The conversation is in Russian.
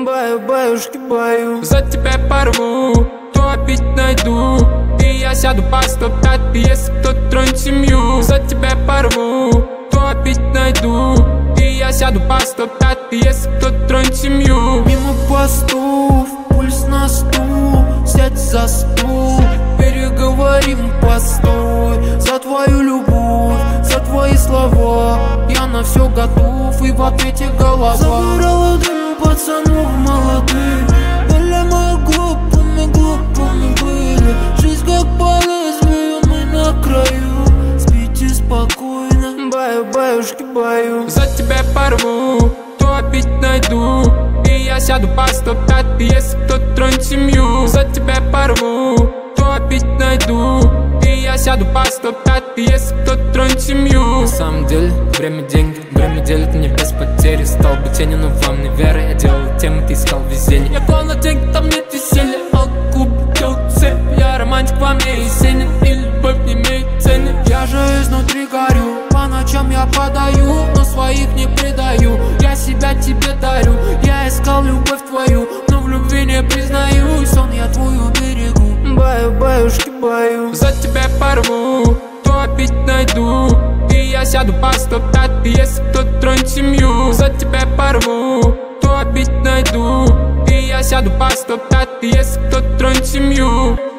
Баюшки, баю. За тебя порву, то опять найду. И я сяду по 105, если кто тронет семью. За тебя порву, то опять найду. И я сяду по 105, если кто тронет семью. Мимо постов, пульс на стул, сядь за стул, переговорим, постой. За твою любовь, за твои слова я на все готов, и в ответе голова. Забирала дым пацанов молодых, были мы глупыми были. Жизнь как по лезвию, мы на краю, спите спокойно. Баюшки, баю. За тебя порву, то опять найду. И я сяду по 105, если кто тронет семью. За тебя порву, то опять найду. И я сяду по 105, если кто тронет семью. На самом деле, время деньги, время делит мне без потери. Стал бы тенью, но вам не веры. Я делал темы, ты искал везение. Я гон на деньги, там нет веселья. Алкуб, делал цель. Я романтик, во мне есенин, и любовь не имеет цены. Я же изнутри горю, по ночам я подаю, но своих не предаю. Я себя тебе дарю, я искал любовь твою, но в любви не признаюсь. Сон я твой уберегу. Баюшки, баю. За тебя порву, то опять найду. И я сяду по 105, если кто тронет семью. За тебя порву, то опять найду. И я сяду по 105, если кто тронет семью.